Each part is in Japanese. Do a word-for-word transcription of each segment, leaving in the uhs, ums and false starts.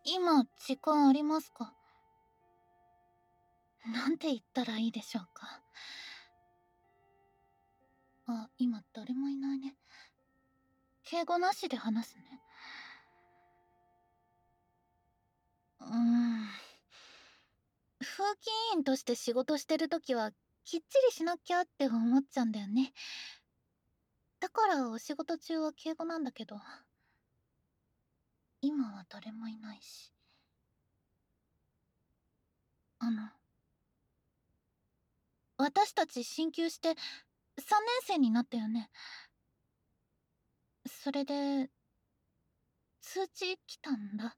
今、時間ありますか？なんて言ったらいいでしょうか。あ、今誰もいないね。敬語なしで話すね。うーん。風紀委員として仕事してるときは、きっちりしなきゃって思っちゃうんだよね。だからお仕事中は敬語なんだけど、今は誰もいないし。あの、私たち進級してさんねん生になったよね。それで、通知来たんだ。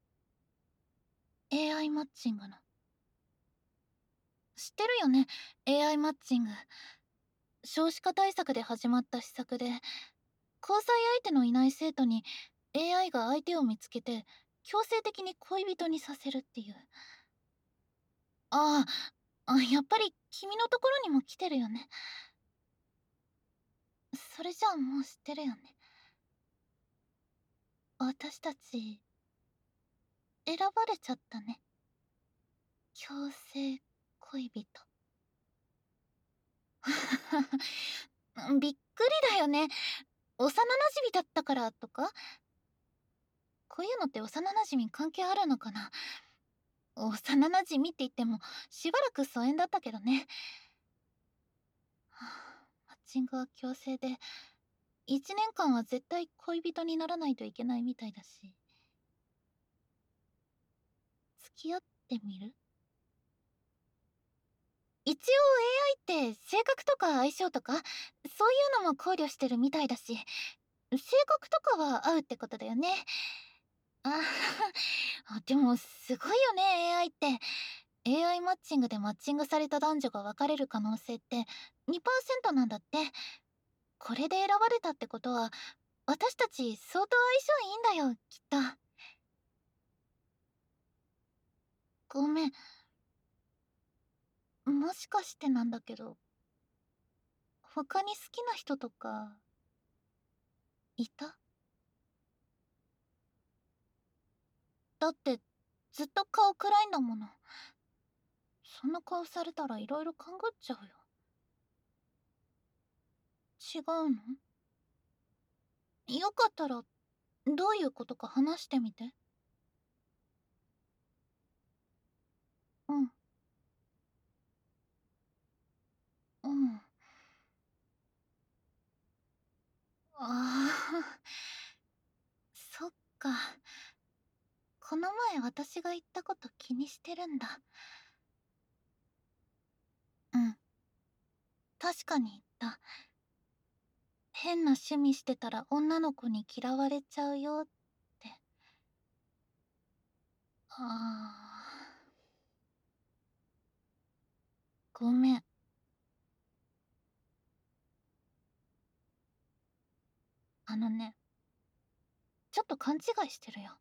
エーアイ マッチングの。知ってるよね、 エーアイ マッチング。少子化対策で始まった施策で、交際相手のいない生徒に エーアイ が相手を見つけて強制的に恋人にさせるっていう。ああ、あ、やっぱり君のところにも来てるよね。それじゃあもう知ってるよね。私たち選ばれちゃったね。強制恋人。びっくりだよね。幼馴染だったからとか、こういうのって幼馴染関係あるのかな。幼馴染って言ってもしばらく疎遠だったけどね。はあ、マッチングは強制で、いちねんかんは絶対恋人にならないといけないみたいだし。付き合ってみる？一応 エーアイ って性格とか相性とか、そういうのも考慮してるみたいだし、性格とかは合うってことだよね。ああ、でもすごいよね、エーアイ って。エーアイ マッチングでマッチングされた男女が別れる可能性ってにパーセントなんだって。これで選ばれたってことは、私たち相当相性いいんだよ、きっと。ごめん。もしかしてなんだけど、他に好きな人とか、いた？だって、ずっと顔暗いんだもの。そんな顔されたら色々勘ぐっちゃうよ。違うの？よかったら、どういうことか話してみて。うん。うん。ああ、そっか。この前私が言ったこと気にしてるんだ。うん。確かに言った。変な趣味してたら女の子に嫌われちゃうよって。ああ。ごめん。あのね、ちょっと勘違いしてるよ。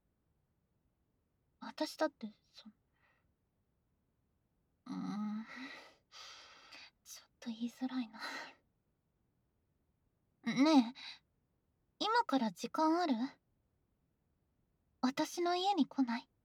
私だって、そうーん。ちょっと言いづらいな。ねえ、今から時間ある？私の家に来ない？